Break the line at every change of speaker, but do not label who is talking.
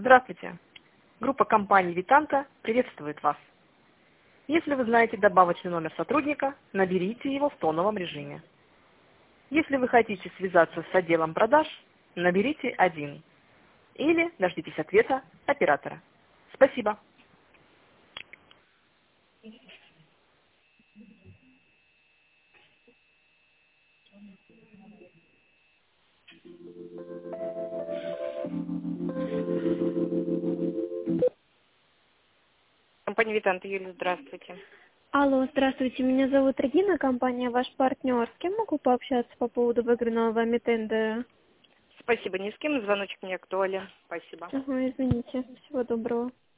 Здравствуйте. Группа компаний «Витанта» приветствует вас. Если вы знаете добавочный номер сотрудника, наберите его в тоновом режиме. Если вы хотите связаться с отделом продаж, наберите 1 или дождитесь ответа оператора. Спасибо. Компания «Витанта», Юлия, здравствуйте.
Алло, здравствуйте, меня зовут Регина, компания «Ваш партнер». С кем могу пообщаться по поводу выигранного вами тендера?
Спасибо, ни с кем, звоночек не актуален. Спасибо.
Ага, извините, всего доброго.